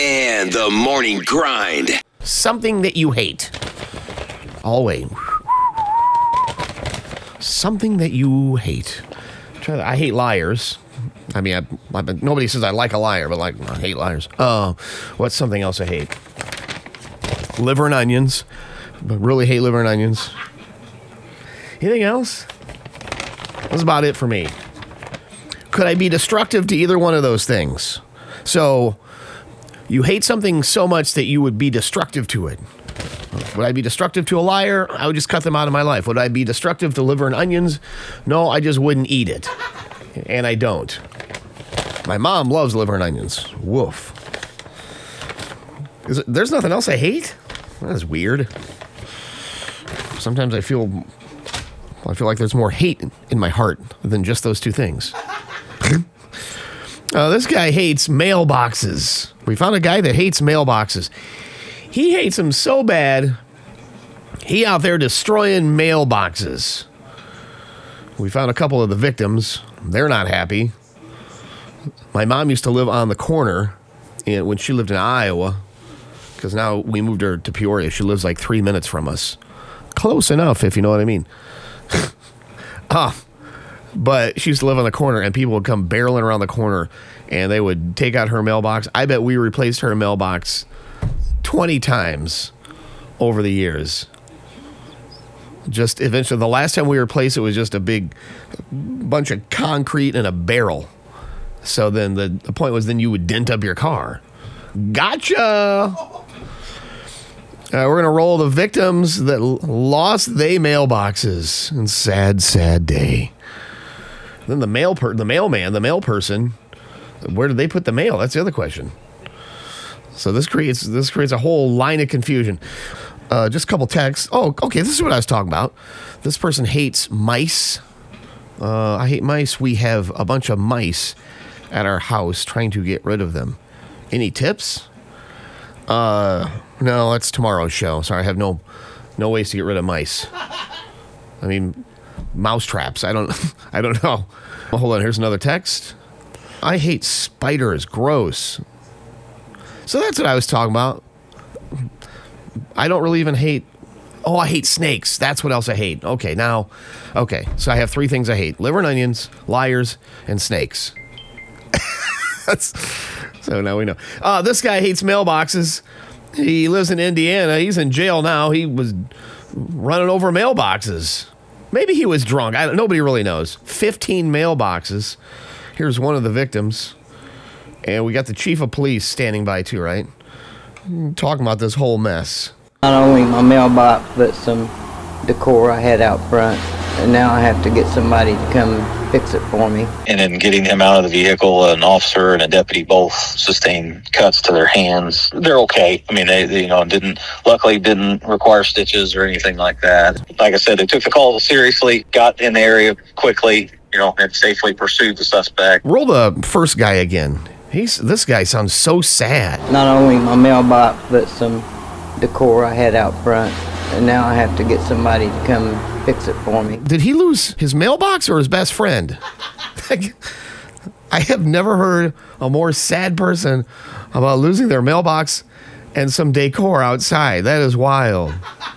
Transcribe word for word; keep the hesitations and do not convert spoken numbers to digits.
and the morning grind. Something that you hate. Always. Something that you hate. I hate liars. I mean, I, I, nobody says I like a liar, but like, I hate liars. Uh, what's something else I hate? Liver and onions. I really hate liver and onions. Anything else? That's about it for me. Could I be destructive to either one of those things? So, you hate something so much that you would be destructive to it. Would I be destructive to a liar? I would just cut them out of my life. Would I be destructive to liver and onions? No, I just wouldn't eat it. And I don't. My mom loves liver and onions. Woof. Is it, there's nothing else I hate? That's weird. Sometimes I feel... I feel like there's more hate in my heart than just those two things. uh, this guy hates mailboxes. We found a guy that hates mailboxes. He hates them so bad, he out there destroying mailboxes. We found a couple of the victims. They're not happy. My mom used to live on the corner in, when she lived in Iowa, because now we moved her to Peoria. She lives like three minutes from us. Close enough, if you know what I mean. Ah, but she used to live on the corner, and people would come barreling around the corner, and they would take out her mailbox. I bet we replaced her mailbox twenty times over the years. Just eventually, the last time we replaced it was just a big bunch of concrete and a barrel. So then the, the point was then you would dent up your car. Gotcha! Uh, we're going to roll the victims that l- lost they mailboxes. And sad, sad day. Then the mail per- the mailman, the mail person, where did they put the mail? That's the other question. So this creates this creates a whole line of confusion. Uh, just a couple texts. Oh, okay, this is what I was talking about. This person hates mice. Uh, I hate mice. We have a bunch of mice at our house trying to get rid of them. Any tips? Uh... No, that's tomorrow's show. Sorry, I have no no ways to get rid of mice. I mean, mouse traps. I don't I don't know. Well, hold on, here's another text. I hate spiders. Gross. So that's what I was talking about. I don't really even hate... Oh, I hate snakes. That's what else I hate. Okay, now... Okay, so I have three things I hate. Liver and onions, liars, and snakes. That's... So now we know. Uh, this guy hates mailboxes. He lives in Indiana. He's in jail now. He was running over mailboxes. Maybe he was drunk. I don't, nobody really knows. fifteen mailboxes. Here's one of the victims. And we got the chief of police standing by too, right? Talking about this whole mess. Not only my mailbox, but some decor I had out front. And now I have to get somebody to come fix it for me. And in getting him out of the vehicle, an officer and a deputy both sustained cuts to their hands. They're okay. I mean, they, they you know, didn't, luckily didn't require stitches or anything like that. Like I said, they took the call seriously, got in the area quickly, you know, and safely pursued the suspect. Roll the first guy again. He's This guy sounds so sad. Not only my mailbox, but some decor I had out front. And now I have to get somebody to come fix it for me. Did he lose his mailbox or his best friend? I have never heard a more sad person about losing their mailbox and some decor outside. That is wild.